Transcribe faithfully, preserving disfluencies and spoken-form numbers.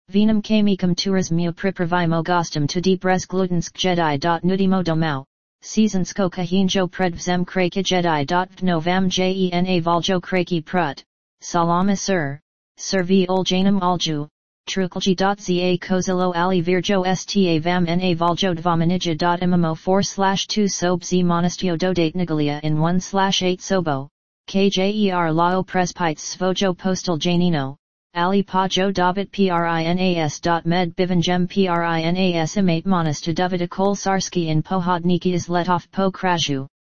Venum camicum turas mu pripravimo gostum to deep res glutensk jedi. Nudimo domau, seasonsko kahinjo pred vzem kraki jedi. Vnovam jena valjo kraki prut, salama sir, servi oljanum alju, truklji. Za kozilo ali virjo sta vam na valjo dvamanija. Mmo four slash two sob z monastio dodate nigalia in one slash eight sobo, kjer lao prespites svojo postal janino. Ali pa jo dobit prinas. Med bivanjem prinas imate monas to dovida kol sarski in pohodniki is let off po kraju.